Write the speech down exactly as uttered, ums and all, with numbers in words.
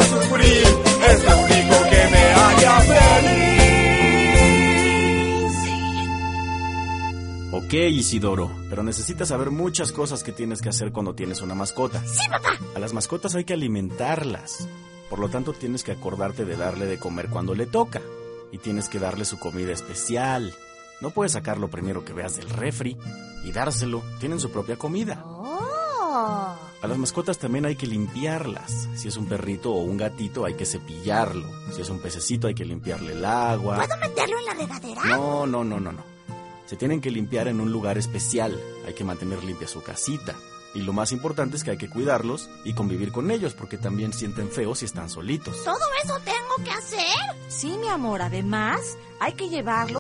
sufrir, es lo único que me haría feliz. Ok, Isidoro, pero necesitas saber muchas cosas que tienes que hacer cuando tienes una mascota. ¡Sí, papá! A las mascotas hay que alimentarlas. Por lo tanto, tienes que acordarte de darle de comer cuando le toca. Y tienes que darle su comida especial. No puedes sacar lo primero que veas del refri y dárselo. Tienen su propia comida. Oh. A las mascotas también hay que limpiarlas. Si es un perrito o un gatito, hay que cepillarlo. Si es un pececito, hay que limpiarle el agua. ¿Puedo meterlo en la regadera? No, no, no, no, no. Se tienen que limpiar en un lugar especial. Hay que mantener limpia su casita. Y lo más importante es que hay que cuidarlos y convivir con ellos, porque también sienten feo si están solitos. ¿Todo eso tengo que hacer? Sí, mi amor, además hay que llevarlo